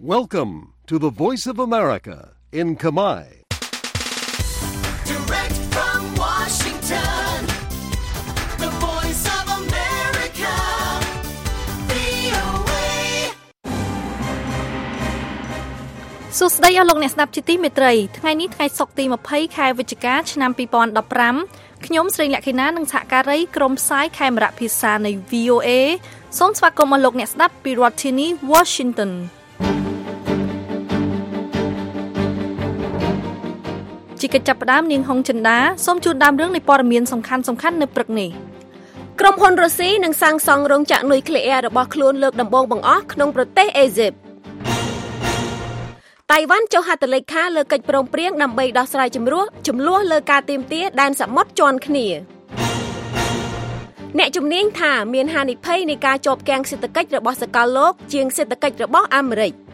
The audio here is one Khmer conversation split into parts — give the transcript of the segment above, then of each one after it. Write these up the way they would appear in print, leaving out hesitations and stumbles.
Welcome to the Voice of America in Khmer. Direct from Washington, the Voice of America, VOA. សួស្តីអស់លោកអ្នកស្ដាប់ជាទីមេត្រីថ្ងៃនេះថ្ងៃសុក្រទី20ខែវិច្ឆិកាឆ្នាំ2015ខ្ញុំស្រីលក្ខិណានិងសហការីក្រុមផ្សាយខេមរៈភាសានៃ VOA សូមស្វាគមន៍អស់លោកអ្នកស្ដាប់ពីរដ្ឋធានី Washingtonជាកិច្ចចាប់ផ្ដើមនាងហុងចិន្តាសូមជូនដើមរឿងនៃព័ត៌មានសំខាន់ៗនៅព្រឹកនេះក្រុមហ៊ុនរុស្ស៊ីនឹងសាងសង់រោងចក្រនុយក្លេអ៊ែររបស់ខ្លួនលើកដំបូងបង្អស់ក្នុងប្រទេសអេហ្ស៊ីបតៃវ៉ាន់ចុះហត្ថលេខាលើកិច្ចព្រមព្រៀងដើម្បីដោះស្រាយចំនួនលើការទាមទារដែនសមុទ្រជាន់គ្នាអ្នកជំនាញថាមានហានិភ័យនៃការជាប់គាំងសេដ្ឋកិច្ចរបស់សកលលោកជាងសេដ្ឋកិច្ចរបស់អាមេរិក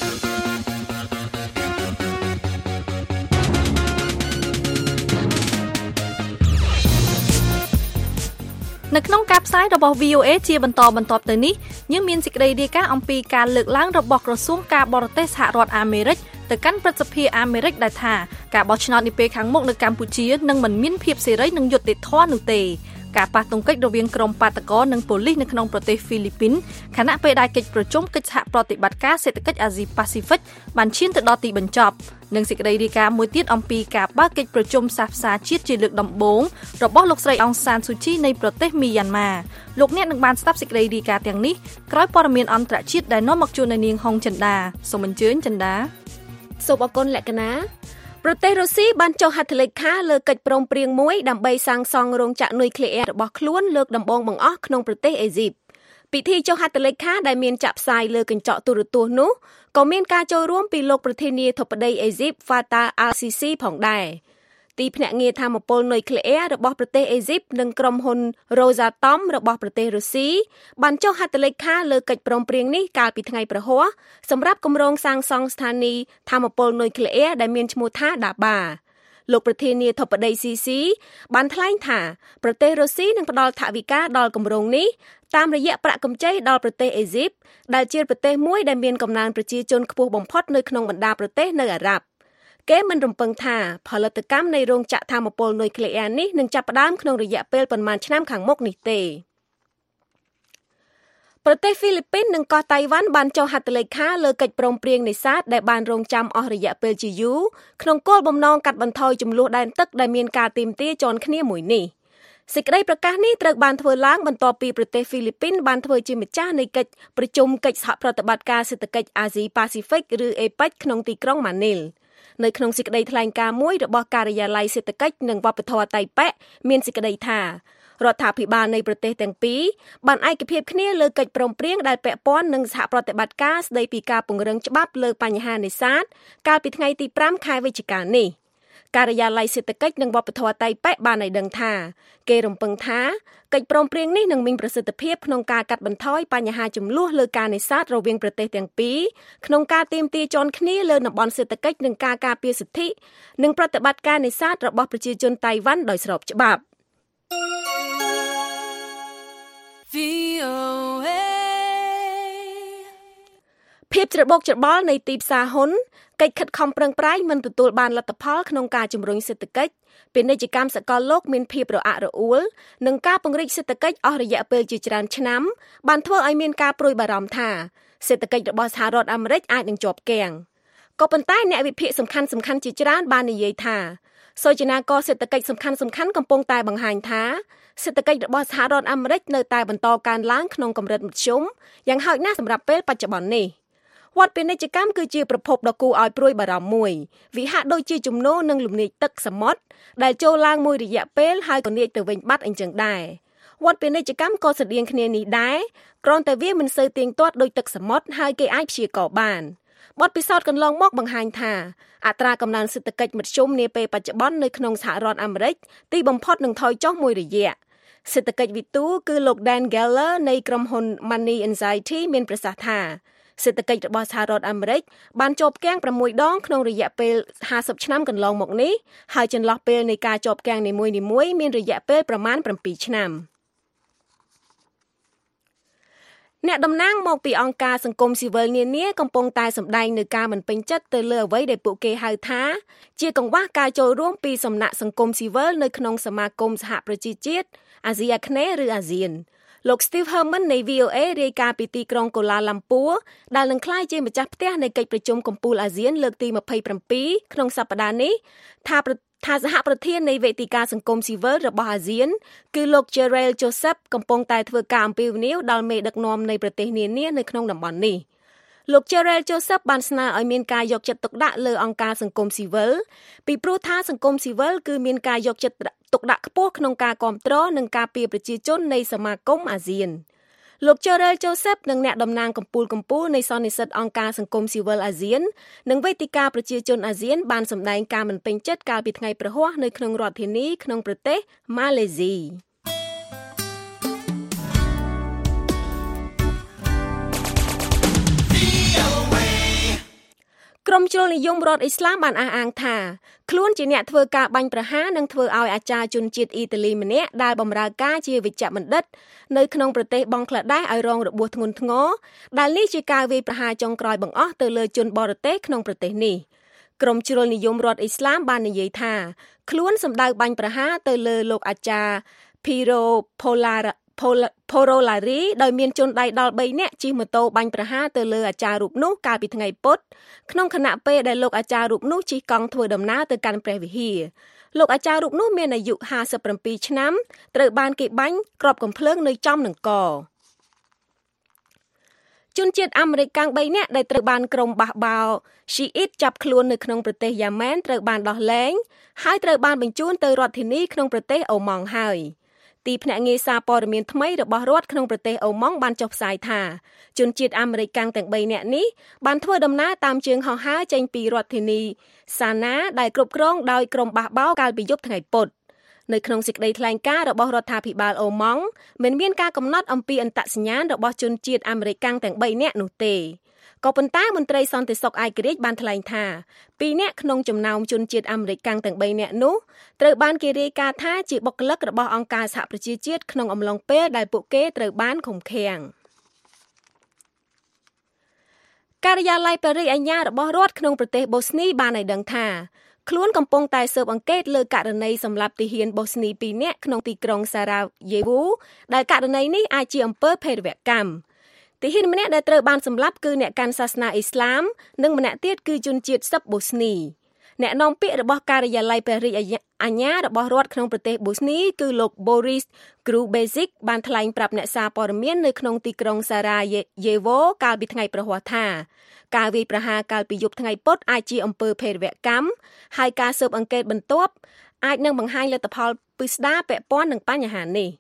នៅក្នុងការផ្សាយរបស់ VOA ជាបន្តទៅនេះយើងមានសេចក្តីរាយការណ៍អំពីការលើកឡើងរបស់ក្រសួងការបរទេសសហរដ្ឋអាមេរិកទៅកាន់ព្រឹទ្ធសភាអាមេរិកដែលថាការបោះឆ្នោតនាពេលខាងមុខនៅកម្ពុជានឹងមិនមានភាពសេរីនិងយុត្តិធម៌នោះទេការប៉ះទង្គិចរវាងក្រុមបាតកោនិងប៉ូលីសនៅក្នុងប្រទេសហ្វីលីពីនខណៈពេលដែលកិច្ចប្រជុំកិច្ចសហប្រតិបត្តិការសេដ្ឋកិច្ចអាស៊ីប៉ាស៊ីហ្វិកបានឈានទៅដល់ទីបញ្ចប់និងសេចក្តីរាយការណ៍មួយទៀតអំពីការបើកកិច្ចប្រជុំសាផ្សារជាតិជាលើកដំបូងរបស់លោកស្រីអង្សានស៊ូជីនៃប្រទេសមីយ៉ាន់ម៉ាលោកអ្នកនឹងបានស្ដាប់សេចក្តីរាយការណ៍ទាំងនេះក្រោយព័ត៌មានអន្តរជាតិដែលនាំមកជូននៅនាងហុងចិន្តាសូមអញ្ជើញចិន្តាសូមអរគុណលក្ខណាប្រទេសរុស្ស៊ីបានចុះហត្ថលេខាលើកិច្ចព្រមព្រៀងមួយដើម្បីសាងសង់រោងចក្រនុយក្លេអ៊ែររបស់ខ្លួនលើកដំបូងបង្អស់ក្នុងប្រទេសអេហ្ស៊ីបពិធីចុះហត្ថលេខាដែលមានចាក់ផ្សាយលើកញ្ចក់ទូរទស្សន៍នោះក៏មានការចូលរួមពីលោកប្រធានាធិបតីអេហ្ស៊ីប Fattah al-Sisi ផងដែរទីភ្នាក់ងារថាមពលនុយក្លេអ៊ែររបស់ប្រទេសអេហ្ស៊ីបនិងក្រុមហ៊ុន Rosatom របស់ប្រទេសរុស្ស៊ីបានចុះហត្ថលេខាលើកិច្ចព្រមព្រៀងនេះកាលពីថ្ងៃព្រហស្បតិ៍សម្រាប់គម្រោងសាងសង់ស្ថានីយ៍ថាមពលនុយក្លេអ៊ែរដែលមានឈ្មោះថា Daba លោកប្រធានាធិបតី Sisi បានថ្លែងថាប្រទេសរុស្ស៊ីនឹងផ្ដល់ថវិកាដល់គម្រោងនេះតាមរយៈប្រាក់កម្ចីដល់ប្រទេសអេហ្ស៊ីបដែលជាប្រទេសមួយដែលមានកំណើនប្រជាជនខ្ពស់បំផុតនៅក្នុងបណ្ដាប្រទេសនៅអារ៉ាប់គេមិនរំពឹងថាផលិតកម្មនៃរោងចក្រថាមពលនុយក្លេអ៊ែរនេះនឹងចាប់ផ្ដើមក្នុងរយៈពេលប៉ុន្មានឆ្នាំខាងមុខនេះទេប្រទេសហ្វីលីពីននិងកោះតៃវ៉ាន់បានចុះហត្ថលេខាលើកិច្ចព្រមព្រៀងនេសាទដែលបានរងចាំអស់រយៈពេលជាយូរក្នុងគោលបំណងកាត់បន្ថយជម្លោះដែនទឹកដែលមានការទាមទារជាន់គ្នាមួយនេះសេចក្តីប្រកាសនេះត្រូវបានធ្វើឡើងបន្ទាប់ពីប្រទេសហ្វីលីពីនបានធ្វើជាម្ចាស់នៃកិច្ចប្រជុំកិច្ចសហប្រតិបត្តិការសេដ្ឋកិច្ចអាស៊ីប៉ាស៊ីហ្វិកឬ APEC ក្នុងទីក្រុងម៉ានីលនៅក្នុងសេចក្តីថ្លែងការណ៍មួយរបស់ការិយាល័យសេដ្ឋកិច្ចនិងវប្បធម៌តៃប៉េមានសេចក្តីថារដ្ឋាភិបាលនៃប្រទេសទាំងពីរបានឯកភាពគ្នាលើកិច្ចព្រមព្រៀងដែលពាក់ព័ន្ធនឹងសហប្រតិបត្តិការស្តីពីការពង្រឹងច្បាប់លើបញ្ហានេសាទកាលពីថ្ងៃទី5ខែវិច្ឆិកានេះការិយាល័យសេដ្ឋកិច្ចនិងវប្បធម៌តៃប៉េបានឲ្យដឹងថាគេរំពឹងថាកិច្ចព្រមព្រៀងនេះនឹងមានប្រសិទ្ធភាពក្នុងការកាត់បន្ថយបញ្ហាជម្លោះលើការនេសាទរវាងប្រទេសទាំងពីរក្នុងការទាមទារជាន់គ្នាលើតំបន់សេដ្ឋកិច្ចនិងការការពារសិទ្ធិនិងប្រតិបត្តិការនេសាទរបស់ប្រជាជនតៃវ៉ាន់ដោយស្របច្បាប់ភាពច្របូកច្របល់នៃទីផ្សារហ៊ុនកិច្ចខិតខំប្រឹងប្រែងមិនទទួលបានលទ្ធផលក្នុងការជំរុញសេដ្ឋកិច្ចពាណិជ្ជកម្មសកលលោកមានភាពរអាក់រអួលនិងការពង្រីកសេដ្ឋកិច្ចអស់រយៈពេលជាច្រើនឆ្នាំបានធ្វើឲ្យមានការព្រួយបារម្ភថាសេដ្ឋកិច្ចរបស់សហរដ្ឋអាមេរិកអាចនឹងជាប់គាំងក៏ប៉ុន្តែអ្នកវិភាគសំខាន់ជាច្រើនបាននិយាយថាសូចនាករសេដ្ឋកិច្ចសំខាន់កំពុងតែបង្ហាញថាសេដ្ឋកិច្ចរបស់សហរដ្ឋអាមេរិកនៅតែបន្តកើនឡើងក្នុងកម្រិតមធ្យមយ៉ាងហោចណាស់សម្រាប់ពេលបច្ចុប្បន្ននេះវត្តពាណិជ្ជកម្មគឺជាប្រភពដ៏គួរឲ្យព្រួយបារម្ភមួយវាហាក់ដូចជាជំនោរនឹងលំនាចទឹកសមុទ្រដែលចូលឡើងមួយរយៈពេលហើយក៏នាចទៅវិញបាត់អញ្ចឹងដែរវត្តពាណិជ្ជកម្មក៏ស្រដៀងគ្នានេះដែរគ្រាន់តែវាមិនសូវទៀងទាត់ដូចទឹកសមុទ្រហើយគេអាចព្យាករបានបទពិសោធន៍កន្លងមកបង្ហាញថាអត្រាកំណើនសេដ្ឋកិច្ចមធ្យមនាពេលបច្ចុប្បន្ននៅក្នុងសហរដ្ឋអាមេរិកទីបំផុតនឹងថយចុះមួយរយៈសេដ្ឋកិច្ចវិទូគឺលោក Dan Geller នៃក្រុមហ៊ុន Money Anxiety មានប្រសាសន៍ថាសេដ្ឋកិច្ចរបស់សហរដ្ឋអាមេរិកបានជាប់គាំង6ដងក្នុងរយៈពេល50ឆ្នាំកន្លងមកនេះហើយចន្លោះពេលនៃការជាប់គាំងនីមួយៗមានរយៈពេលប្រមាណ7ឆ្នាំអ្នកតំណាងមកពីអង្គការសង្គមស៊ីវិលនានាកំពុងតែសម្ដែងនូវការមិនពេញចិត្តទៅលើអ្វីដែលពួកគេហៅថាជាកង្វះការចូលរួមពីសំណាក់សង្គមស៊ីវិលនៅក្នុងសមាគមសហប្រជាជាតិអាស៊ីអាគ្នេយ៍ឬអាស៊ានលោក Steve Herman នៃ VOA រាយការណ៍ពីទីក្រុងកូឡាឡាំពួរដែលនឹងក្លាយជាម្ចាស់ផ្ទះនៃកិច្ចប្រជុំកំពូលអាស៊ានលើកទី27ក្នុងសប្តាហ៍នេះថាសហប្រធាននៃវេទិកាសង្គមស៊ីវិលរបស់អាស៊ានគឺលោក Jerrell Joseph កំពុងតែធ្វើការអំពាវនាវដល់មេដឹកនាំនៃប្រទេសនានានៅក្នុងតំបន់នេះលោក Jerrell Joseph បានស្នើឲ្យមានការយកចិត្តទុកដាក់លើអង្គការសង្គមស៊ីវិលពីព្រោះថាសង្គមស៊ីវិលគឺមានការយកចិត្តទុកដាក់ខ្ពស់ក្នុងការគាំទ្រនិងការពារប្រជាជននៃសមាគមអាស៊ានលោក Jerrell Joseph និងអ្នកតំណាងកម្ពុជានៃសន្និសីទអង្គការសង្គមស៊ីវិលអាស៊ាននិងវេទិកាប្រជាជនអាស៊ានបានសម្ដែងការមិនពេញចិត្តកាលពីថ្ងៃព្រហស្បតិ៍នៅក្នុងរដ្ឋធានីក្នុងប្រទេសម៉ាឡេស៊ីក្រុមជ្រុលនិយមរដ្ឋអ៊ីស្លាមបានអះអាងថាខ្លួនជាអ្នកធ្វើការបាញ់ប្រហារនិងធ្វើឲ្យអាចារ្យជនជាតិអ៊ីតាលីម្នាក់ដែលបម្រើការជាវេជ្ជបណ្ឌិតនៅក្នុងប្រទេសបង់ក្លាដេសឲ្យរងរបួសធ្ងន់ធ្ងរដែលនេះជាការវាយប្រហារចុងក្រោយបង្អស់ទៅលើជនបរទេសក្នុងប្រទេសនេះក្រុមជ្រុលនិយមរដ្ឋអ៊ីស្លាមបាននិយាយថាខ្លួនសម្ដៅបាញ់ប្រហារទៅលើលោកអាចារ្យ Piro Porolari ដោយមានជនដៃដល់3នាក់ជិះម៉ូតូបាញ់ប្រហារទៅលើអាចារ្យរូបនោះកាលពីថ្ងៃពុធក្នុងខណៈពេលដែលលោកអាចារ្យរូបនោះជិះកង់ធ្វើដំណើរទៅកាន់ព្រះវិហារលោកអាចារ្យរូបនោះមានអាយុ57ឆ្នាំត្រូវបានគេបាញ់គ្រាប់កាំភ្លើងនៅចំនឹងកជនជាតិអាមេរិកកាំង3នាក់ដែលត្រូវបានក្រុមបះបោរ Shiite ចាប់ខ្លួននៅក្នុងប្រទេសយ៉ាម៉ែនត្រូវបានដោះលែងហើយត្រូវបានបញ្ជូនទៅរដ្ឋធានីក្នុងប្រទេសអូម៉ង់ហើយទីភ្នាក់ងារសារព័ត៌មានថ្មីរបស់រដ្ឋក្នុងប្រទេសអូម៉ង់បានចុះផ្សាយថាជនជាតិអាមេរិកកាំងទាំង3នាក់នេះបានធ្វើដំណើរតាមជើងហោះហើរចេញពីរដ្ឋធានីសាណាដែលគ្រប់គ្រងដោយក្រុមបះបោរកាលពីយប់ថ្ងៃពុធនៅក្នុងសេចក្តីថ្លែងការណ៍របស់រដ្ឋាភិបាលអូម៉ង់មិនមានការកំណត់អំពីអត្តសញ្ញាណរបស់ជនជាតិអាមេរិកកាំងទាំង3នាក់នោះទេក៏ប៉ុន្តែមន្ត្រីសន្តិសុខឯករាជ្យបានថ្លែងថា2នាក់ក្នុងចំណោមជនជាតិអាមេរិកកាំងទាំង3នាក់នោះត្រូវបានគេរាយការណ៍ថាជាបុគ្គលិករបស់អង្គការសហប្រជាជាតិក្នុងអំឡុងពេលដែលពួកគេត្រូវបានឃុំឃាំងការិយាល័យប៉ារីសអាជ្ញារបស់រដ្ឋក្នុងប្រទេសបូស្នីបានឲ្យដឹងថាខ្លួនកំពុងតែស៊ើបអង្កេតលើករណីសម្លាប់ទាហានបូស្នី2នាក់ក្នុងទីក្រុងសារ៉ាយេវូដែលករណីនេះអាចជាអំពើភេរវកម្មទាហានម្នាក់ដែលត្រូវបានសម្លាប់គឺអ្នកកាន់សាសនាអ៊ីស្លាមនិងម្នាក់ទៀតគឺជនជាតិសឹបបូស្នីអ្នកនាំពាក្យរបស់ការិយាល័យប៉ារីសអាជ្ញារបស់រដ្ឋក្នុងប្រទេសបូស្នីគឺលោក Boris Grubezic បានថ្លែងប្រាប់អ្នកសារព័ត៌មាននៅក្នុងទីក្រុងសារ៉ាយេវូកាលពីថ្ងៃព្រហស្បតិ៍ថាការវាយប្រហារកាលពីយប់ថ្ងៃពុធអាចជាអំពើភេរវកម្មហើយការស៊ើបអង្កេតបន្ទាប់អាចនឹងបង្ហាញលទ្ធផលពិស្ដារពាក់ព័ន្ធនឹងបញ្ហានេះ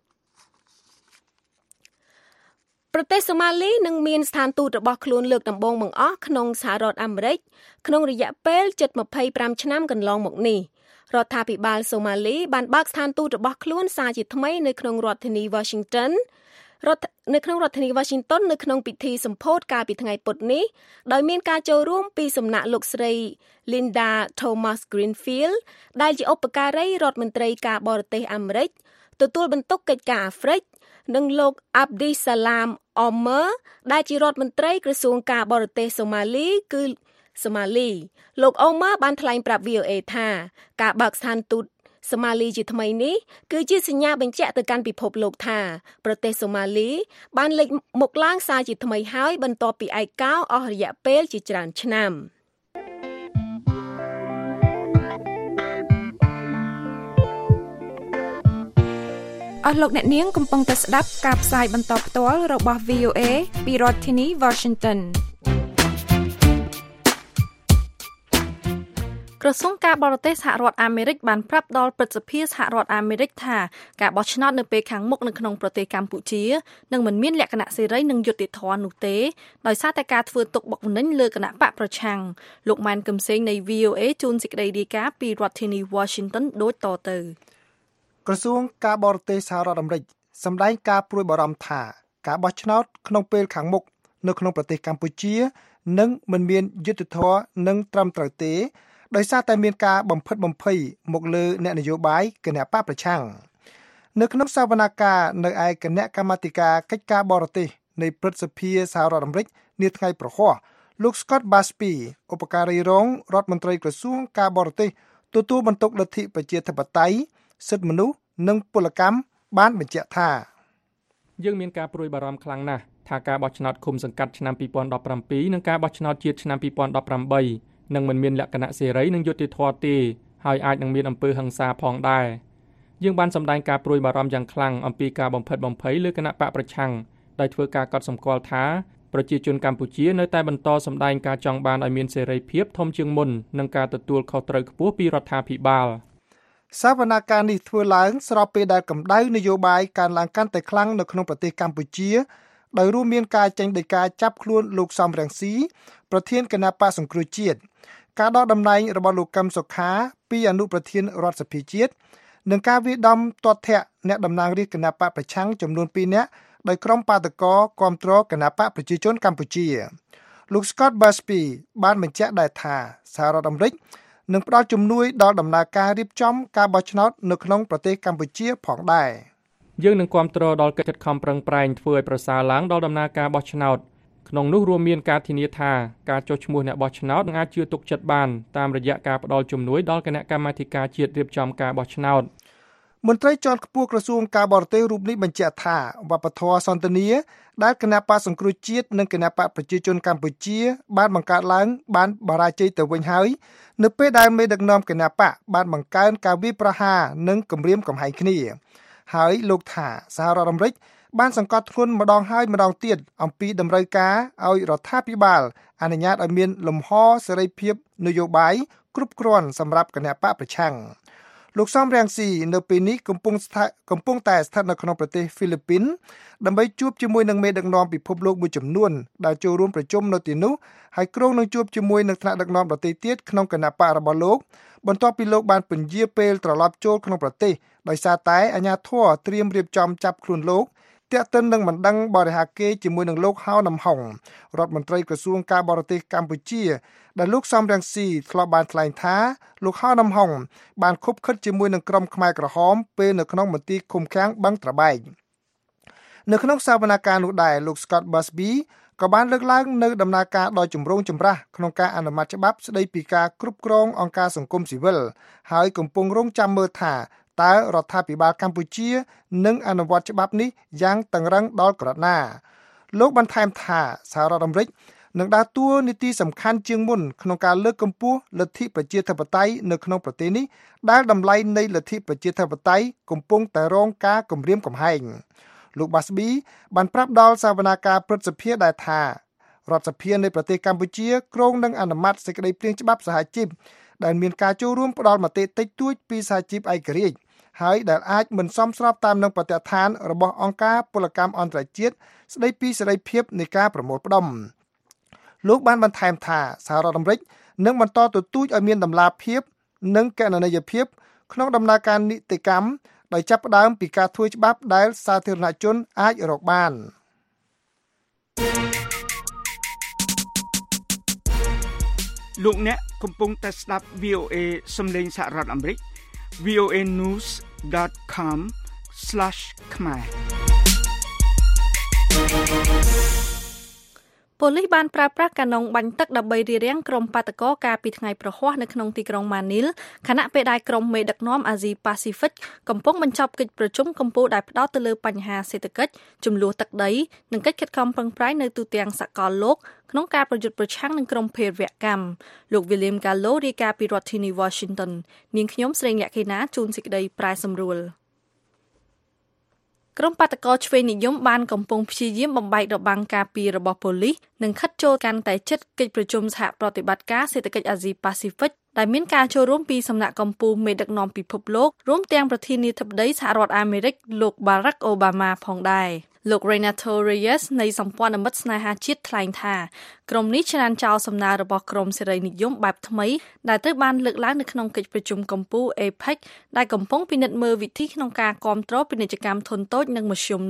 ប្រទេសសូម៉ាលីនឹងមានស្ថានទូតរបស់ខ្លួនលើកដំបូងបង្អស់ក្នុងសហរដ្ឋអាមេរិកក្នុងរយៈពេលជិត25ឆ្នាំកន្លងមកនេះរដ្ឋាភិបាលសូម៉ាលីបានបើកស្ថានទូតរបស់ខ្លួនសារជាថ្មីនៅក្នុងរដ្ឋធានី Washington នៅក្នុងពិធីសម្ពោធកាលពីថ្ងៃពុធនេះដោយមានការចូលរួមពីសំណាក់លោកស្រី Linda Thomas Greenfield ដែលជាឧបការីរដ្ឋមន្ត្រីការបរទេសអាមេរិកទទួលបន្ទុកកិច្ចការអាហ្វ្រិកនិងលោក Abdi Salam Omer ដែលជារដ្ឋមន្ត្រីក្រសួងការបរទេសសូម៉ាលីគឺសូម៉ាលីលោក Omer បានថ្លែងប្រាប់ VOA ថាការបើកស្ថានទូតសូម៉ាលីជាថ្មីនេះគឺជាសញ្ញាបញ្ជាក់ទៅកាន់ពិភពលោកថាប្រទេសសូម៉ាលីបានលេចមុខឡើងសារជាថ្មីហើយបន្ទាប់ពីឯកោអស់រយៈពេលជាច្រើនឆ្នាំអស់លោកអ្នកនាងកំពុងតែស្ដាប់ការផ្សាយបន្តផ្ទាល់របស់ VOA ពីរដ្ឋធានី Washington ក្រសួងការបរទេសសហរដ្ឋអាមេរិកបានប្រាប់ដល់ព្រឹទ្ធសភាសហរដ្ឋអាមេរិកថាការបោះឆ្នោតនៅពេលខាងមុខនៅក្នុងប្រទេសកម្ពុជានឹងមិនមានលក្ខណៈសេរីនិងយុត្តិធម៌នោះទេដោយសារតែការធ្វើទុកបុកម្នេញលើគណៈបកប្រឆាំងលោកម៉ែនកឹមសេងនៃ VOA ជូនសេចក្តីរាយការណ៍ពីរដ្ឋធានី Washington ដូចតទៅក្រសួងការបរទេសសហរដ្ឋអាមេរិកសម្ដែងការព្រួយបារម្ភថាការបោះឆ្នោតក្នុងពេលខាងមុខនៅក្នុងប្រទេសកម្ពុជានឹងមិនមានយុត្តិធម៌និងត្រឹមត្រូវទេដោយសារតែមានការបំផិតបំភ័យមកលើអ្នកនយោបាយគណៈបកប្រឆាំងនៅក្នុងសវនកម្មនៅឯគណៈកម្មាធិការកិច្ចការបរទេសនៃព្រឹទ្ធសភាសហរដ្ឋអាមេរិកនាថ្ងៃប្រហ័សលោក Scott Busby ឧបការីរងរដ្ឋមន្ត្រីក្រសួងការបរទេសទទួលបន្ទុកលទ្ធិប្រជាធិបតេយ្យសិទ្ធិមនុស្សនិងពលកម្មបានបញ្ជាក់ថាយើងមានការព្រួយបារម្ភខ្លាំងណាស់ថាការបោះឆ្នោតឃុំសង្កាត់ឆ្នាំ2017និងការបោះឆ្នោតជាតិឆ្នាំ2018នឹងមិនមានលក្ខណៈសេរីនិងយុត្តិធម៌ទេហើយអាចនឹងមានអំពើហិង្សាផងដែរយើងបានសម្ដែងការព្រួយបារម្ភយ៉ាងខ្លាំងអំពីការបំផិតបំភ័យលើគណៈបកប្រឆាំងដោយធ្វើការកត់សម្គាល់ថាប្រជាជនកម្ពុជានៅតែបន្តសម្ដែងការចង់បានឲ្យមានសេរីភាពធំជាងមុននិងការទទួលខុសត្រូវខ្ពស់ពីរដ្ឋាភិបាលសវនកម្មនេះធ្វើឡើងស្របពេលដែលកម្ដៅនយោបាយកើនឡើងកាន់តែខ្លាំងនៅក្នុងប្រទេសកម្ពុជាដោយរួមមានការចេញដីកាចាប់ខ្លួនលោកសំរងស៊ីប្រធានគណៈបកសង្គ្រោះជាតិការដកតំណែងរបស់លោកកឹមសុខាពីអនុប្រធានរដ្ឋសភាជាតិនិងការវាយដំទាត់ធាក់អ្នកតំណាងរាស្ត្រគណៈបកប្រឆាំងចំនួន2នាក់ដោយក្រុមបាតកោគាំទ្រគណៈបកប្រជាជនកម្ពុជាលោក Scott Busby បានបញ្ជាក់ដែរថាសហរដ្ឋអាមេរិកនឹងផ្ដល់ជំនួយដល់ដំណើរការរៀបចំការបោះឆ្នោតនៅក្នុងប្រទេសកម្ពុជាផងដែរយើងនឹងគាំទ្រដល់កិច្ចខិតខំប្រឹងប្រែងធ្វើឲ្យប្រសើរឡើងដល់ដំណើរការបោះឆ្នោតក្នុងនោះរួមមានការធានាថាការចុះឈ្មោះអ្នកបោះឆ្នោតនឹងអាចជឿទុកចិត្តបានតាមរយៈការផ្ដល់ជំនួយដល់គណៈកម្មាធិការជាតិរៀបចំការបោះឆ្នោតមន្ត្រីជាន់ខ្ពស់ក្រសួងការបរទេសរូបនេះបញ្ជាក់ថាវប្បធម៌សន្តិនិកដែលគណៈបកសង្គ្រោះជាតិនិងគណៈបកប្រជាជនកម្ពុជាបានបង្កើតឡើងបានបរាជ័យទៅវិញហើយនៅពេលដែលមេដឹកនាំគណៈបកបានបង្កើនការវាយប្រហារនិងគំរាមកំហែងគ្នាហើយលោកថាសហរដ្ឋអាមេរិកបានសង្កត់ធ្ងន់ម្ដងហើយម្ដងទៀតអំពីតម្រូវការឲ្យរដ្ឋាភិបាលអនុញ្ញាតឲ្យមានលំហសេរីភាពនយោបាយគ្រប់គ្រាន់សម្រាប់គណៈបកប្រឆាំងលោកសំរងស៊ីនៅពេលនេះកំពុងតែស្ថិតនៅក្នុងប្រទេសហ្វីលីពីនដើម្បីជួបជាមួយនឹងមេដឹកនាំពិភពលោកមួយចំនួនដែលចូលរួមប្រជុំនៅទីនោះហើយគ្រោងនឹងជួបជាមួយនឹងថ្នាក់ដឹកនាំដទៃទៀតក្នុងគណៈបករបស់លោកបន្ទាប់ពីលោកបានពន្យាពេលត្រឡប់ចូលក្នុងប្រទេសដោយសារតែអាជ្ញាធរត្រៀមរៀបចំចាប់ខ្លួនលោកទាក់ទិននឹងបណ្ដឹងបរិហាកេរជាមួយនឹងលោកហៅនំហុងរដ្ឋមន្ត្រីក្រសួងការបរទេសកម្ពុជាដែលលោកសំរងស៊ីធ្លាប់បានថ្លែងថាលោកហៅនំហុងបានខុបខិតជាមួយនឹងក្រុមខ្មែរក្រហមពេលនៅក្នុងមន្ទីរឃុំឃាំងបឹងត្របែកនៅក្នុងសវនកម្មនោះដែរលោក Scott Busby ក៏បានលើកឡើងនៅដំណើរការដ៏ចម្រូងចម្រាសក្នុងការអនុម័តច្បាប់ស្តីពីការគ្រប់គ្រងអង្គការសង្គមស៊ីវិលហើយកំពុងរងចាំមើលថាតើរដ្ឋាភិបាលកម្ពុជានឹងអនុវត្តច្បាប់នេះយ៉ាងតឹងរ៉ឹងដល់ក្រណាលោកបន្ថែមថាសហរដ្ឋអាមេរិកនឹងដើរតួនាទីសំខាន់ជាងមុនក្នុងការលើកកម្ពស់លទ្ធិប្រជាធិបតេយ្យនៅក្នុងប្រទេសនេះដែលតម្លៃនៃលទ្ធិប្រជាធិបតេយ្យកំពុងតែរងការគំរាមកំហែងលោក Busby បានប្រាប់ដល់សវនាការព្រឹទ្ធសភាដែរថារដ្ឋសភានៃប្រទេសកម្ពុជាគ្រោងនឹងអនុម័តសេចក្តីព្រាងច្បាប់សហជីពដែលមានការចូលរួមផ្ដល់មតិតិចតួចពីសហជីពឯករាជ្យហើយដែលអាចមិនសមស្របតាមនឹងបទដ្ឋានរបស់អង្គការពលកម្មអន្តរជាតិស្តីពីសេរីភាពនៃការប្រមូលផ្ដុំលោកបានបន្ថែមថាសហរដ្ឋអាមេរិកនឹងបន្តទទូចឲ្យមានតម្លាភាពនិងកណន័យភាពក្នុងដំណើរការនីតិកម្មដោយចាប់ផ្ដើមពីការធ្វើច្បាប់ដែលសាធារណជនអាចរកបានលោកអ្នកកំពុងតែស្ដាប់ VOA សំឡេងសហរដ្ឋអាមេរិក voanews.com/khmer ប៉ូលីសបានប្រើប្រាស់កាណុងបាញ់ទឹកដើម្បីរារាំងក្រុមបាតកោកាលពីថ្ងៃប្រហ័សនៅក្នុងទីក្រុងម៉ានីលខណៈពេលដែលក្រុមមេដឹកនាំអាស៊ីប៉ាស៊ីហ្វិកកំពុងបញ្ចប់កិច្ចប្រជុំកំពូលដែលផ្ដោតទៅលើបញ្ហាសេដ្ឋកិច្ចចំនួនទឹកដីនិងកិច្ចខិតខំប្រឹងប្រែងនៅទូទាំងសកលលោកក្នុងការប្រយុទ្ធប្រឆាំងនឹងក្រុមភេរវកម្មលោក William Gallo រាយការណ៍ពីរដ្ឋធានី Washington នាងខ្ញុំស្រីលក្ខិណាជួនសេចក្តីប្រែសម្រួលក្រុមបាតកោឆ្វេងនិយមបានកំពុងព្យាយាមបំបែករបាំងការពាររបស់ប៉ូលីសនិងខិតចូលកាន់តែជិតកិច្ចប្រជុំសហប្រតិបត្តិការសេដ្ឋកិច្ចអាស៊ីប៉ាស៊ីហ្វិកដែលមានការចូលរួមពីសំណាក់កម្ពុជាមេដឹកនាំពិភពលោករួមទាំងប្រធានាធិបតីសហរដ្ឋអាមេរិកលោក Barack Obama ផងដែរលោក Renato Reyes នៃសម្ព័ន្ធមិត្តស្នេហាជាតិថ្លែងថាក្រុមនេះច្រានចោលសំណើរបស់ក្រុមសេរីនិយមបែបថ្មីដែលត្រូវបានលើកឡើងនៅក្នុងកិច្ចប្រជុំកំពូល APEC ដែលកំពុងពិនិត្យមើលវិធីក្នុងការគាំទ្រពាណិជ្ជកម្មធុនតូចនិងមធ្យមនោះ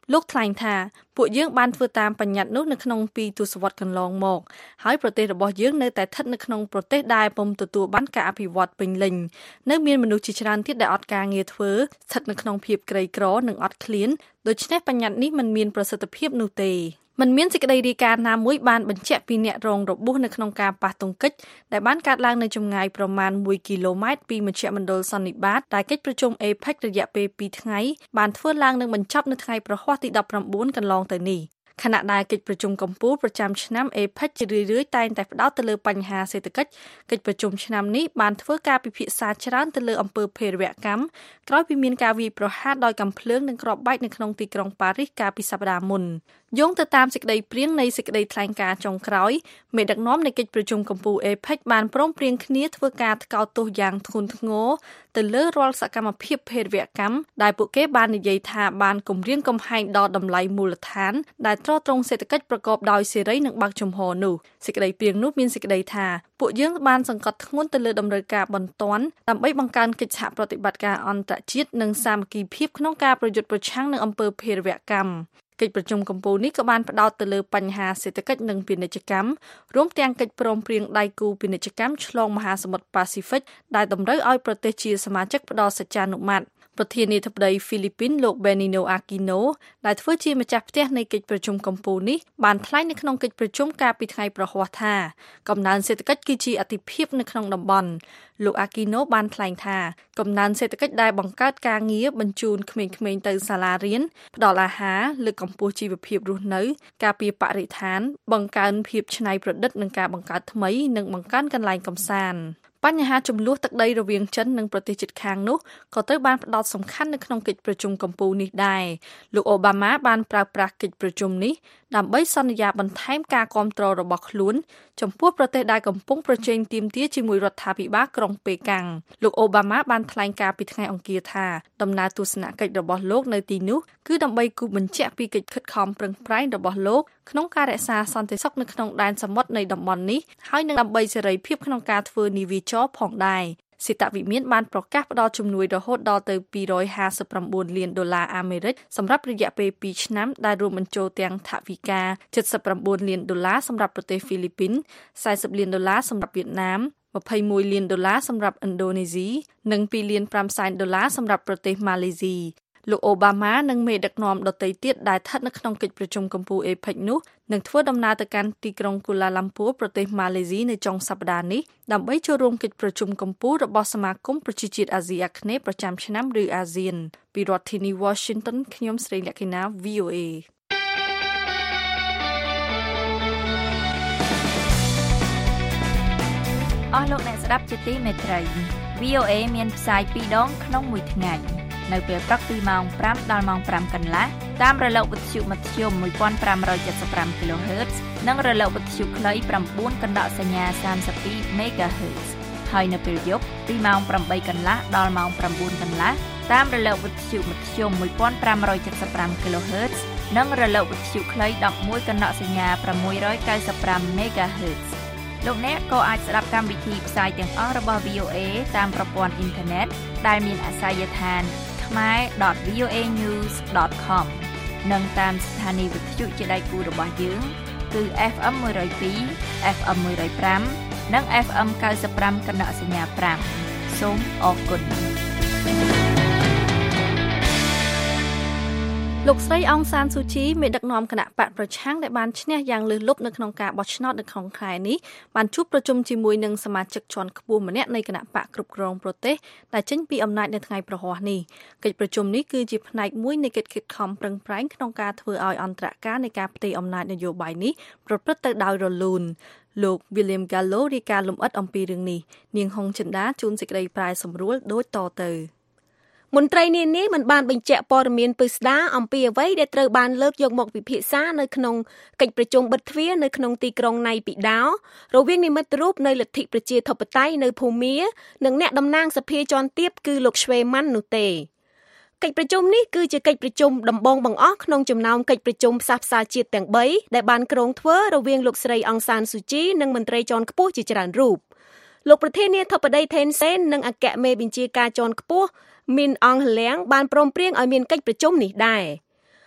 លោកថ្លែងថាពួកយើងបានធ្វើតាមបញ្ញត្តិនោះនៅក្នុង2ទសវត្សរ៍កន្លងមកហើយប្រទេសរបស់យើងនៅតែស្ថិតនៅក្នុងប្រទេសដែលពុំទទួលបានការអភិវឌ្ឍពេញលេញនៅមានមនុស្សជាច្រើនទៀតដែលអត់ការងារធ្វើស្ថិតនៅក្នុងភាពក្រីក្រនិងអត់ឃ្លានដូច្នេះបញ្ញត្តិនេះមិនមានប្រសិទ្ធភាពនោះទេមិនមានសេចក្តីរាយការណ៍ណាមួយបានបញ្ជាក់ពីអ្នករងរបួសនៅក្នុងការប៉ះទង្គិចដែលបានកើតឡើងនៅចម្ងាយប្រមាណ1គីឡូម៉ែត្រពីមជ្ឈមណ្ឌលសន្និបាតដែលកិច្ចប្រជុំ APEC រយៈពេល2ថ្ងៃបានធ្វើឡើងនិងបញ្ចប់នៅថ្ងៃប្រហ័សទី19កន្លងទៅនេះខណៈដែលកិច្ចប្រជុំកំពូលប្រចាំឆ្នាំ APEC ជារឿយៗតែងតែផ្ដោតទៅលើបញ្ហាសេដ្ឋកិច្ចកិច្ចប្រជុំឆ្នាំនេះបានធ្វើការពិភាក្សាច្រើនទៅលើអំពើភេរវកម្មក្រោយពីមានការវាយប្រហារដោយកាំភ្លើងនិងគ្រាប់បែកនៅក្នុងទីក្រុងប៉ារីសកាលពីសប្តាហ៍មុនយោងទៅតាមសេចក្តីព្រាងនៃសេចក្តីថ្លែងការណ៍ចុងក្រោយមេដឹកនាំនៃកិច្ចប្រជុំកំពូល APEC បានព្រមព្រៀងគ្នាធ្វើការថ្កោលទោសយ៉ាងធ្ងន់ធ្ងរទៅលើរាល់សកម្មភាពភេរវកម្មដែលពួកគេបាននិយាយថាបានគំរាមកំហែងដល់តម្លៃមូលដ្ឋានដែលទ្រទ្រង់សេដ្ឋកិច្ចប្រកបដោយសេរីនិងបើកចំហនោះសេចក្តីព្រាងនោះមានសេចក្តីថាពួកយើងបានសង្កត់ធ្ងន់ទៅលើតម្រូវការបន្ទាន់ដើម្បីបង្កើនកិច្ចសហប្រតិបត្តិការអន្តរជាតិនិងសាមគ្គីភាពក្នុងការប្រយុទ្ធប្រឆាំងនឹងអំពើភេរវកម្មកិច្ចប្រជុំកំពូលនេះក៏បានផ្ដោតទៅលើបញ្ហាសេដ្ឋកិច្ចនិងពាណិជ្ជកម្មរួមទាំងកិច្ចព្រមព្រៀងដៃគូពាណិជ្ជកម្មឆ្លងមហាសមុទ្រប៉ាស៊ីហ្វិកដែលតម្រូវឲ្យប្រទេសជាសមាជិកផ្ដល់សច្ចានុមត្តិប្រធានាធិបតីហ្វីលីពីនលោក Benigno Aquino ដែលធ្វើជាម្ចាស់ផ្ទះនៃកិច្ចប្រជុំកំពូលនេះបានថ្លែងនៅក្នុងកិច្ចប្រជុំកាលពីថ្ងៃប្រហ័សថាកំណើនសេដ្ឋកិច្ចគឺជាអាទិភាពនៅក្នុងតំបន់លោក Aquino បានថ្លែងថាកំណើនសេដ្ឋកិច្ចដែលបង្កើតការងារបញ្ជូនក្មេងៗទៅសាលារៀនផ្ដល់អាហារលើកកម្ពស់ជីវភាពរស់នៅការពារបរិស្ថានបង្កើនភាពច្នៃប្រឌិតនិងការបង្កើតថ្មីនិងបង្កើនកន្លែងកម្សាន្តបញ្ហាចំនួនទឹកដីរវាងចិននិងប្រទេសជិតខាងនោះក៏ត្រូវបានផ្ដោតសំខាន់នៅក្នុងកិច្ចប្រជុំកំពូលនេះដែរលោកអូបាម៉ាបានប្រើប្រាស់កិច្ចប្រជុំនេះដើម្បីសន្យាបន្ថែមការគាំទ្ររបស់ខ្លួនចំពោះប្រទេសដែលកំពុងប្រជែងទាមទារជាមួយរដ្ឋាភិបាលក្រុងប៉េកាំងលោកអូបាម៉ាបានថ្លែងការពីថ្ងៃអង្គារថាដំណើរទស្សនកិច្ចរបស់លោកនៅទីនោះគឺដើម្បីគូបញ្ជាក់ពីកិច្ចខិតខំប្រឹងប្រែងរបស់លោកក្នុងការរក្សាសន្តិសុខនៅក្នុងដែនសមុទ្រនៃតំបន់នេះហើយនឹងដើម្បីសេរីភាពក្នុងការធ្វើនាវាចរផងដែរសេតវិមានបានប្រកាសផ្ដល់ជំនួយរហូតដល់ទៅ$259 លានសម្រាប់រយៈពេល2ឆ្នាំដែលរួមបញ្ចូលទាំងថវិកា$79 លានសម្រាប់ប្រទេសហ្វីលីពីន$40 លានសម្រាប់វៀតណាម$21 លានសម្រាប់ឥណ្ឌូនេស៊ីនិង$2.5 លានសម្រាប់ប្រទេសម៉ាឡេស៊ីលោកអូបាម៉ានិងមេដឹកនាំដទៃទៀតដែលស្ថិតនៅក្នុងកិច្ចប្រជុំកំពូល APEC នោះនឹងធ្វើដំណើរទៅកាន់ទីក្រុងកូឡាឡាំពួរប្រទេសម៉ាឡេស៊ីនៅចុងសប្តាហ៍នេះដើម្បីចូលរួមកិច្ចប្រជុំកំពូលរបស់សមាគមប្រជាជាតិអាស៊ីអាគ្នេយ៍ប្រចាំឆ្នាំឬអាស៊ានពីរដ្ឋធានី Washington ខ្ញុំស្រីលក្ខិណា VOA អស់លោកអ្នកស្ដាប់ជាទីមេត្រី VOA មានផ្សាយ2ដងក្នុងមួយថ្ងៃនៅពេលព្រឹកពីម៉ោង5ដល់ម៉ោង5កន្លះតាមរលកវិទ្យុមធ្យម 1575 kHz និងរលកវិទ្យុខ្លី9កណ្ដកសញ្ញា32 MHz ហើយនៅពេលយប់ពីម៉ោង8កន្លះដល់ម៉ោង9កន្លះតាមរលកវិទ្យុមធ្យម 1575 kHz និងរលកវិទ្យុខ្លី11កណ្ដកសញ្ញា695 MHzលោកអ្នកក៏អាចស្ដាប់កម្មវិធីផ្សាយទាំងអស់របស់ VOA តាមប្រព័ន្ធអ៊ីនធឺណិតដែលមានអាសយដ្ឋានkhmer.voanews.com និងតាមស្ថានីយវិទ្យុជាដៃគូរបស់យើងគឺ FM 102 FM 105និង FM 95 កណ្ដកសញ្ញា5សូមអរគុណលោកស្រីអង្សានស៊ូជីមេដឹកនាំគណៈបកប្រឆាំងដែលបានឈ្នះយ៉ាងលើសលប់នៅក្នុងការបោះឆ្នោតនៅក្នុងខែនេះបានជួបប្រជុំជាមួយនឹងសមាជិកជាន់ខ្ពស់ម្នាក់នៃគណៈបកគ្រប់គ្រងប្រទេសដែលចេញពីអំណាចនៅថ្ងៃប្រហ័សនេះកិច្ចប្រជុំនេះគឺជាផ្នែកមួយនៃកិច្ចខិតខំប្រឹងប្រែងក្នុងការធ្វើឲ្យអន្តរការនៃការផ្ទេរអំណាចនយោបាយនេះប្រព្រឹត្តទៅដោយរលូនលោក William Gallo រាយការណ៍លម្អិតអំពីរឿងនេះនាងហុងចិន្តាជួនសេចក្តីប្រាយសម្រួលដូចតទៅមន្ត្រីនានាមិនបានបញ្ជាក់ព័ត៌មានពិស្ដារអំពីអ្វីដែលត្រូវបានលើកយកមកពិភាក្សានៅក្នុងកិច្ចប្រជុំបិទទ្វារនៅក្នុងទីក្រុងណៃពីដោរវាងនិមិត្តរូបនៃលទ្ធិប្រជាធិបតេយ្យនៅភូមានិងអ្នកតំណាងសភាជាន់ទាបគឺលោកឆ្វេម៉ាន់នោះទេកិច្ចប្រជុំនេះគឺជាកិច្ចប្រជុំដំបូងបង្អស់ក្នុងចំណោមកិច្ចប្រជុំផ្សះផ្សាជាតិទាំង3ដែលបានក្រុងធ្វើរវាងលោកស្រីអង្សានស៊ូជីនិងមន្ត្រីជាន់ខ្ពស់ជាច្រើនរូបលោកប្រធានាធិបតីថេនសេននិងអគ្គមេបញ្ជាការជាន់ខ្ពស់មីនអងហលៀងបានព្រមព្រៀងឲ្យមានកិច្ចប្រជុំនេះដែរ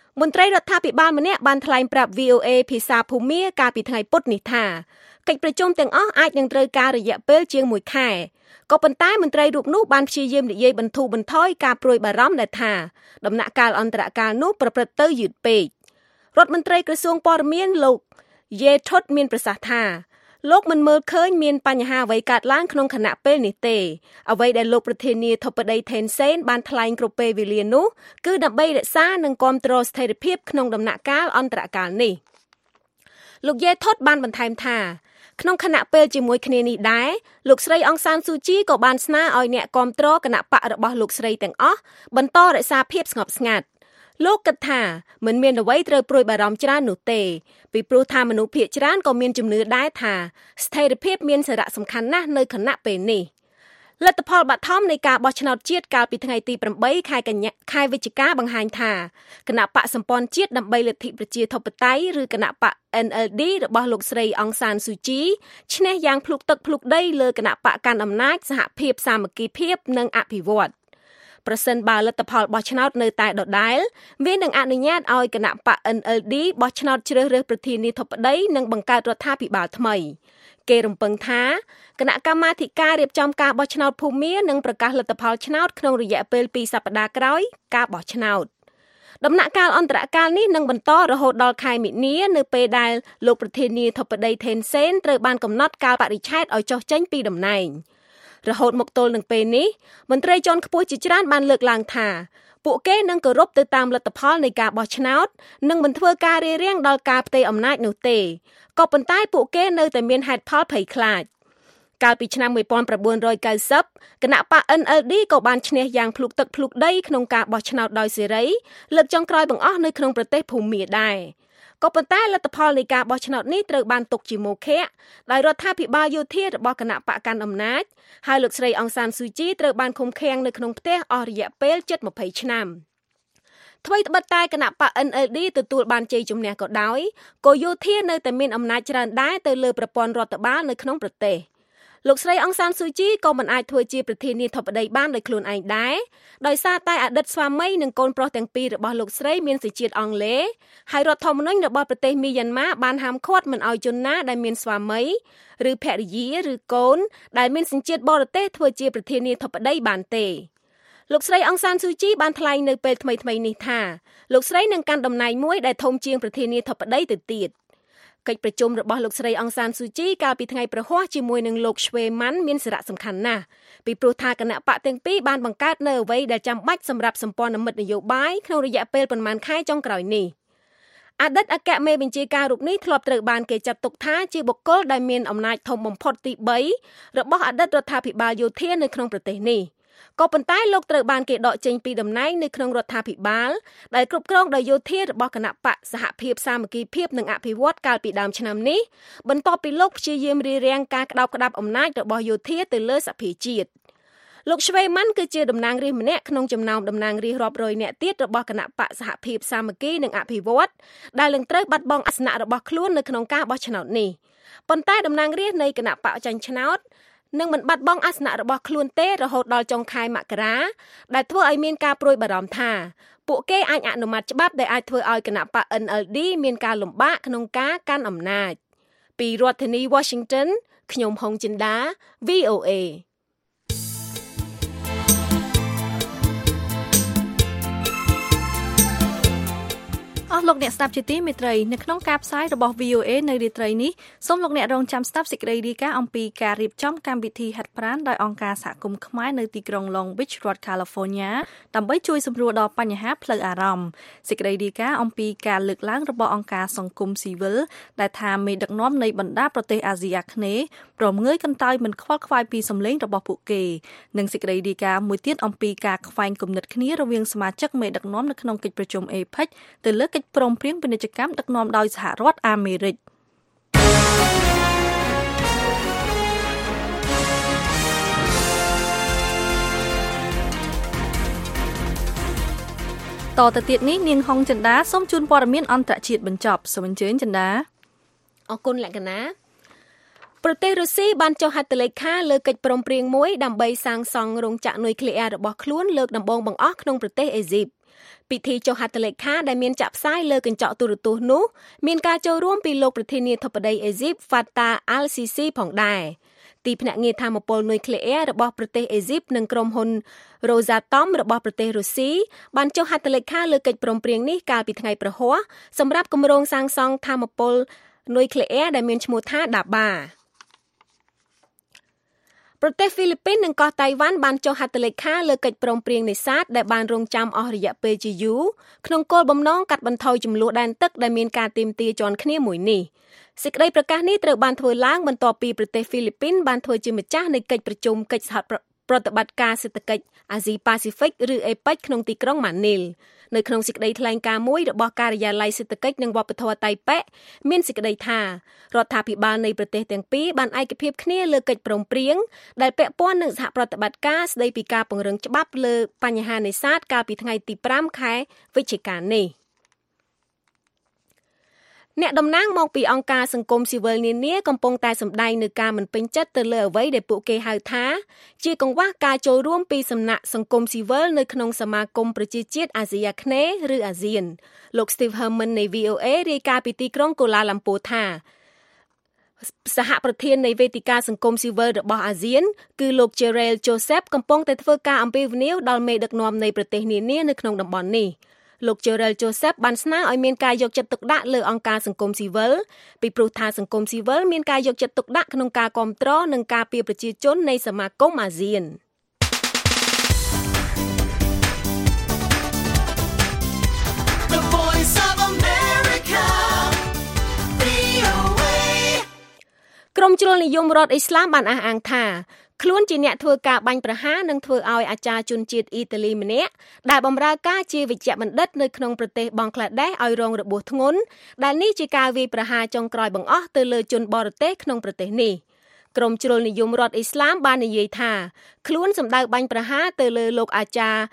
មន្ត្រីរដ្ឋាភិបាលម្នាក់បានថ្លែងប្រាប់ VOA ភាសាភូមាកាលពីថ្ងៃពុធនេះថាកិច្ចប្រជុំទាំងអស់អាចនឹងត្រូវការរយៈពេលជាង1ខែក៏ប៉ុន្តែមន្ត្រីរូបនោះបានព្យាយាមនិយាយបន្ធូរបន្ថយការព្រួយបារម្ភដែលថាដំណាក់កាលអន្តរកាលនោះប្រព្រឹត្តទៅយឺតពេករដ្ឋមន្ត្រីក្រសួងព័ត៌មានលោកយេថុតមានប្រសាសន៍ថាលោកមិនមើលឃើញមានបញ្ហាអ្វីកើតឡើងក្នុងគណៈពេលនេះទេអ្វីដែលលោកប្រធានាធិបតីថេនសេនបានថ្លែងគ្រប់ពេលវេលានោះគឺដើម្បីរក្សានិងគាំទ្រស្ថិរភាពក្នុងដំណាក់កាលអន្តរកាលនេះលោកយេថុតបានបន្ថែមថាក្នុងគណៈពេលជាមួយគ្នានេះដែរលោកស្រីអង្សានស៊ូជីក៏បានស្នើឲ្យអ្នកគាំទ្រគណៈបករបស់លោកស្រីទាំងអស់បន្តរក្សាភាពស្ងប់ស្ងាត់លោកគិតថាមិនមានអ្វីត្រូវព្រួយបារម្ភច្រើននោះទេពីព្រោះថាមនុស្សភាគច្រើនក៏មានជំនឿដែរថាស្ថិរភាពមានសារៈសំខាន់ណាស់នៅគណៈពេលនេះលទ្ធផលបឋមនៃការបោះឆ្នោតជាតិកាលពីថ្ងៃទី8ខែវិច្ឆិកាបង្ហាញថាគណៈបកសម្ព័ន្ធជាតិដើម្បីលទ្ធិប្រជាធិបតេយ្យឬគណៈបក NLD របស់លោកស្រីអង្សានស៊ូជីឈ្នះយ៉ាងភ្លុកទឹកភ្លុកដីលើគណៈបកកាន់អំណាចសហភាពសាមគ្គីភាពនិងអភិវឌ្ឍប្រសិនបើលទ្ធផលបោះឆ្នោតនៅតែដដែលវានឹងអនុញ្ញាតឲ្យគណៈបក NLD បោះឆ្នោតជ្រើសរើសប្រធានាធិបតីនិងបង្កើតរដ្ឋាភិបាលថ្មីគេរំពឹងថាគណៈកម្មាធិការរៀបចំការបោះឆ្នោតភូមានឹងប្រកាសលទ្ធផលឆ្នោតក្នុងរយៈពេល2សប្តាហ៍ក្រោយការបោះឆ្នោតដំណាក់កាលអន្តរកាលនេះនឹងបន្តរហូតដល់ខែមិនិនានៅពេលដែលលោកប្រធានាធិបតីថេនសេនត្រូវបានកំណត់កាលបរិច្ឆេទឲ្យចុះចេញពីតំណែងរហូតមកទល់នឹងពេលនេះមន្ត្រីជាន់ខ្ពស់ជាច្រើនបានលើកឡើងថាពួកគេនឹងគោរពទៅតាមលទ្ធផលនៃការបោះឆ្នោតនិងមិនធ្វើការរារាំងដល់ការផ្ទេរអំណាចនោះទេក៏ប៉ុន្តែពួកគេនៅតែមានហេតុផលភ័យខ្លាចកាលពីឆ្នាំ1990គណៈបក NLD ក៏បានឈ្នះយ៉ាងភ្លុកទឹកភ្លុកដីក្នុងការបោះឆ្នោតដោយសេរីលើកចុងក្រោយបង្អស់នៅក្នុងប្រទេសភូមាដែរក៏ប៉ុន្តែលទ្ធផលនៃការបោះឆ្នោតនេះត្រូវបានទុកជាមោឃៈដោយរដ្ឋាភិបាលយោធារបស់គណៈបកកាន់អំណាចហើយលោកស្រីអង្សានស៊ូជីត្រូវបានឃុំឃាំងនៅក្នុងផ្ទះអស់រយៈពេលជិត20ឆ្នាំថ្មីត្បិតតែគណៈបក NLD ទទួលបានជ័យជំនះក៏ដោយក៏យោធានៅតែមានអំណាចច្រើនដែរទៅលើប្រព័ន្ធរដ្ឋបាលនៅក្នុងប្រទេសលោកស្រីអង្សានស៊ូជីក៏មិនអាចធ្វើជាប្រធានាធិបតីបានដោយខ្លួនឯងដែរដោយសារតែអតីតស្វាមីនិងកូនប្រុសទាំងពីររបស់លោកស្រីមានសញ្ជាតិអង់គ្លេសហើយរដ្ឋធម្មនុញ្ញរបស់ប្រទេសមីយ៉ាន់ម៉ាបានហាមឃាត់មិនឲ្យជនណាដែលមានស្វាមីឬភរិយាឬកូនដែលមានសញ្ជាតិបរទេសធ្វើជាប្រធានាធិបតីបានទេលោកស្រីអង្សានស៊ូជីបានថ្លែងនៅពេលថ្មីៗនេះថាលោកស្រីនឹងកាន់តំណែងមួយដែលធំជាងប្រធានាធិបតីទៅទៀតកិច្ចប្រជុំរបស់លោកស្រីអង្សានស៊ូជីកាលពីថ្ងៃប្រហ័សជាមួយនឹងលោកឆ្វេម៉ាន់មានសារៈសំខាន់ណាស់ពីព្រោះថាគណៈបកទាំងពីរបានបង្កើតនៅអ្វីដែលចាំបាច់សម្រាប់សម្ព័ន្ធមិត្តនយោបាយក្នុងរយៈពេលប្រមាណខែចុងក្រោយនេះអតីតអគ្គមេបញ្ជាការរូបនេះធ្លាប់ត្រូវបានគេចាត់ទុកថាជាបុគ្គលដែលមានអំណាចធំបំផុតទី3របស់អតីតរដ្ឋាភិបាលយោធានៅក្នុងប្រទេសនេះក៏ប៉ុន្តែលោកត្រូវបានគេដកចេញពីតំណែងនៅក្នុងរដ្ឋាភិបាលដែលគ្រប់គ្រងដោយយោធារបស់គណៈបកសហភាពសាមគ្គីភាពនិងអភិវឌ្ឍកាលពីដើមឆ្នាំនេះបន្ទាប់ពីលោកព្យាយាមរារាំងការក្តោបក្តាប់អំណាចរបស់យោធាទៅលើសភាជាតិលោកឆ្វេម៉ាន់គឺជាតំណាងរាស្ត្រម្នាក់ក្នុងចំណោមតំណាងរាស្ត្ររាប់រយនាក់ទៀតរបស់គណៈបកសហភាពសាមគ្គីនិងអភិវឌ្ឍដែលនឹងត្រូវបាត់បង់អាសនៈរបស់ខ្លួននៅក្នុងការបោះឆ្នោតនេះប៉ុន្តែតំណាងរាស្ត្រនៃគណៈបកចាញ់ឆ្នោតនឹងមិនបាត់បង់អាសនៈរបស់ខ្លួនទេរហូតដល់ចុងខែមករាដែលធ្វើឲ្យមានការព្រួយបារម្ភថាពួកគេអាចអនុម័តច្បាប់ដែលអាចធ្វើឲ្យគណៈបក NLD មានការលំបាកក្នុងការកាន់អំណាចពីរដ្ឋធានី Washington ខ្ញុំហុងចិន្តា VOA លោកអ្នកស្ដាប់ជាទីមេត្រីនៅក្នុងការផ្សាយរបស់ VOA នៅរាត្រីនេះសូមលោកអ្នករងចាំស្ដាប់សេចក្តីរាយការណ៍អំពីការរៀបចំកម្មវិធីហាត់ប្រាណដោយអង្គការសហគមន៍ខ្មែរនៅទីក្រុង Long Beach រដ្ឋ California ដើម្បីជួយសម្រួលដល់បញ្ហាផ្លូវអារម្មណ៍សេចក្តីរាយការណ៍អំពីការលើកឡើងរបស់អង្គការសង្គមស៊ីវិលដែលថាមេដឹកនាំនៃបណ្ដាប្រទេសអាស៊ីអាគ្នេយ៍ព្រមងើយកន្តើយមិនខ្វល់ខ្វាយពីសម្លេងរបស់ពួកគេនិងសេចក្តីរាយការណ៍មួយទៀតអំពីការខ្វែងគំនិតគ្នារវាងសមាជិកមេដឹកនាំនៅក្នុងកិច្ចប្រជុំ APEC ទៅលើកិច្ចព្រមព្រៀងពាណិជ្ជកម្មដឹកនាំដោយសហរដ្ឋអាមេរិកតទៅទៀតនេះនាងហុងចិន្តាសូមជូនព័ត៌មានអន្តរជាតិបញ្ចប់សូមអញ្ជើញចិន្តាអរគុណលក្ខណាប្រទេសរុស្ស៊ីបានចុះហត្ថលេខាលើកិច្ចព្រមព្រៀងមួយដើម្បីសាងសង់រោងចក្រនុយក្លេអ៊ែររបស់ខ្លួនលើកដំបូងបង្អស់ក្នុងប្រទេសអេស៊ីបពិធីចុះហត្ថលេខាដែលមានចាក់ផ្សាយលើកញ្ចក់ទូរទស្សន៍នោះមានការចូលរួមពីលោកប្រធានាធិបតីអេស៊ីប Fattah al-Sisi ផងដែរទីភ្នាក់ងារថាមពលនុយក្លេអ៊ែររបស់ប្រទេសអេស៊ីបនិងក្រុមហ៊ុន Rosatom របស់ប្រទេសរុស្ស៊ីបានចុះហត្ថលេខាលើកិច្ចព្រមព្រៀងនេះកាលពីថ្ងៃព្រហស្បតិ៍សម្រាប់គម្រោងសាងសង់ថាមពលនុយក្លេអ៊ែរដែលមានឈ្មោះថា Daba ប្រទេសហ្វីលីពីននិងកោះតៃវ៉ាន់បានចុះហត្ថលេខាលើកិច្ចព្រមព្រៀងនេសាទដែលបានរងចាំអស់រយៈពេលជាយូរក្នុងគោលបំណងកាត់បន្ថយជម្លោះដែនទឹកដែលមានការទាមទារជាន់គ្នាមួយនេះសេចក្តីប្រកាសនេះត្រូវបានធ្វើឡើងបន្ទាប់ពីប្រទេសហ្វីលីពីនបានធ្វើជាម្ចាស់នៃកិច្ចប្រជុំកិច្ចសហប្រតិបត្តិការសេដ្ឋកិច្ចអាស៊ីប៉ាស៊ីហ្វិកឬ APEC ក្នុងទីក្រុងម៉ានីលនៅក្នុងសេចក្តីថ្លែងការណ៍មួយរបស់ការិយាល័យសេដ្ឋកិច្ចនិងវប្បធម៌តៃប៉េមានសេចក្តីថារដ្ឋាភិបាលនៃប្រទេសទាំងពីរបានឯកភាពគ្នាលើកិច្ចព្រមព្រៀងដែលពាក់ព័ន្ធនឹងសហប្រតិបត្តិការស្តីពីការពង្រឹងច្បាប់លើបញ្ហានេសាទកាលពីថ្ងៃទី5ខែវិច្ឆិកានេះអ្នកតំណាងមកពីអង្គការសង្គមស៊ីវិលនានាកំពុងតែសម្ដែងនៅការមិនពេញចិត្តទៅលើអ្វីដែលពួកគេហៅថាជាកង្វះការចូលរួមពីសំណាក់សង្គមស៊ីវិលនៅក្នុងសមាគមប្រជាជាតិអាស៊ីអាគ្នេយ៍ឬអាស៊ានលោក Steve Herman នៃ VOA រាយការណ៍ពីទីក្រុងកូឡាឡាំពូថាសហប្រធាននៃវេទិកាសង្គមស៊ីវិលរបស់អាស៊ានគឺលោក Jerel Joseph កំពុងតែធ្វើការអំពាវនាវដល់មេដឹកនាំនៃប្រទេសនានានៅក្នុងតំបន់នេះលោក Jerel Joseph បានស្នើឲ្យមានការយកចិត្តទុកដាក់លើអង្គការសង្គមស៊ីវិលពីព្រោះថាសង្គមស៊ីវិលមានការយកចិត្តទុកដាក់ក្នុងការគាំទ្រនិងការពារប្រជាជននៃសមាគមអាស៊ានក្រុមជ្រុលនិយមរដ្ឋអ៊ីស្លាមបានអះអាងថាខ្លួនជាអ្នកធ្វើការបាញ់ប្រហារនិងធ្វើឲ្យអាចារ្យជនជាតិអ៊ីតាលីម្នាក់ដែលបម្រើការជាវេជ្ជបណ្ឌិតនៅក្នុងប្រទេសបង់ក្លាដេសឲ្យរងរបួសធ្ងន់ដែលនេះជាការវាយប្រហារចុងក្រោយបង្អស់ទៅលើជនបរទេសក្នុងប្រទេសនេះក្រុមជ្រុលនិយមរដ្ឋអ៊ីស្លាមបាននិយាយថាខ្លួនសម្ដៅបាញ់ប្រហារទៅលើលោកអាចារ្យ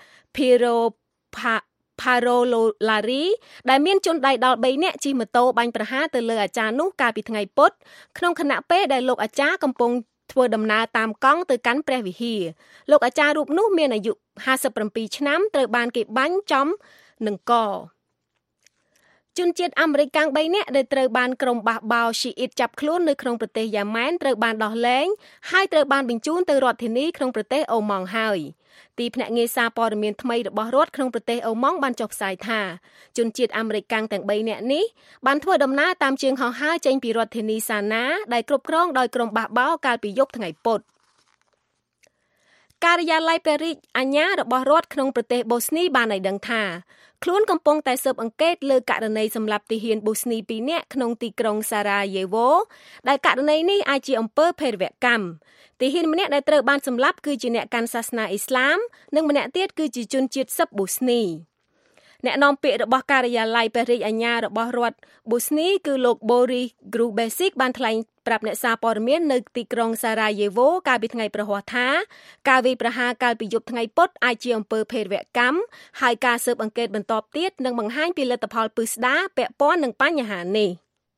Parolo Lari ដែលមានជនដៃដល់3នាក់ជិះម៉ូតូបាញ់ប្រហារទៅលើអាចារ្យនោះកាលពីថ្ងៃពុធក្នុងខណៈពេលដែលលោកអាចារ្យកំពុងធ្វើដំណើរតាមកង់ទៅកាន់ព្រះវិហារលោកអាចារ្យរូបនោះមានអាយុ57ឆ្នាំត្រូវបានគេបាញ់ចំនឹងកជនជាតិអាមេរិកកាំង3នាក់ដែលត្រូវបានក្រុមបះបោស៊ីអ៊ីតចាប់ខ្លួននៅក្នុងប្រទេសយ៉ាម៉ែនត្រូវបានដោះលែងហើយត្រូវបានបញ្ជូនទៅរដ្ឋធានីក្នុងប្រទេសអូម៉ង់ហើយទីភ្នាក់ងារសារព័ត៌មានថ្មីរបស់រដ្ឋក្នុងប្រទេសអូម៉ង់បានចុះផ្សាយថាជនជាតិអាមេរិកកាំងទាំង3នាក់នេះបានធ្វើដំណើរតាមជើងហោះហើរចេញពីរដ្ឋធានីសាណាដែលគ្រប់គ្រងដោយក្រុមបះបោកាលពីយប់ថ្ងៃពុធការិយាល័យប៉ារីសអាជ្ញារបស់រដ្ឋក្នុងប្រទេសបូស្នីបានឲ្យដឹងថាខ្លួនកំពុងតែស៊ើបអង្កេតលើករណីសម្លាប់ទាហានបូស្នី2នាក់ក្នុងទីក្រុងសារ៉ាយេវ៉ូដែលករណីនេះអាចជាអំពើភេរវកម្មទាហានម្នាក់ដែលត្រូវបានសម្លាប់គឺជាអ្នកកាន់សាសនាអ៊ីស្លាមនិងម្នាក់ទៀតគឺជាជនជាតិសឹបបូស្នីអ្នកនាំពាក្យរបស់ការិយាល័យប៉ារីសអាជ្ញារបស់រដ្ឋបូស្នីគឺលោក Boris Grubesic បានថ្លែងប្រាប់អ្នកសារព័ត៌មាននៅទីក្រុងសារ៉ាយេវ៉ូកាលពីថ្ងៃព្រហស្បតិ៍ថាការវាយប្រហារកាលពីយប់ថ្ងៃពុធអាចជាអំពើភេរវកម្មហើយការស៊ើបអង្កេតបន្តទៀតនឹងបង្ហាញពីលទ្ធផលពិស្ដារពាក់ព័ន្ធនឹងបញ្ហានេះ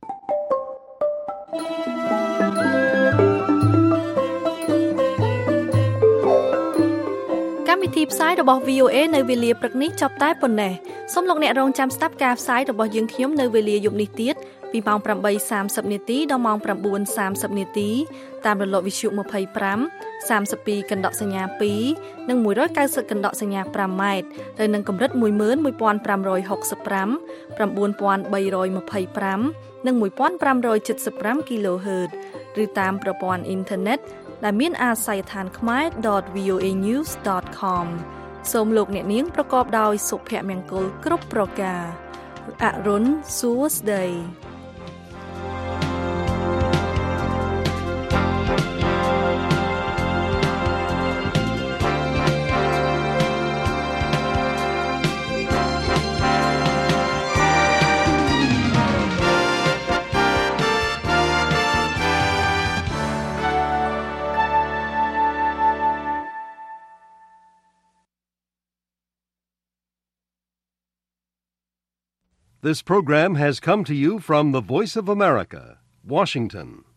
កម្មវិធីផ្សាយរបស់ VOA នៅវេលាព្រឹកនេះចប់តែប៉ុណ្ណេះសូមលោកអ្នករងចាំស្ដាប់ការផ្សាយរបស់យើងខ្ញុំនៅវេលាយប់នេះទៀតពីម៉ោង 8:30 នាទីដល់ម៉ោង 9:30 នាទីតាមរលកវិទ្យុ25 32កណ្ដកសញ្ញា2និង190កណ្ដកសញ្ញា5ម៉ែត្រហើយនឹងកម្រិត 11565 9325 និង 1575 kHz ឬតាមប្រព័ន្ធអ៊ីនធឺណិតដែលមានអាស័យដ្ឋានkhmer.voanews.com សូមលោកអ្នកនាងប្រកបដោយសុភមង្គលគ្រប់ប្រការអរុនសួស្តី This program has come to you from the Voice of America, Washington.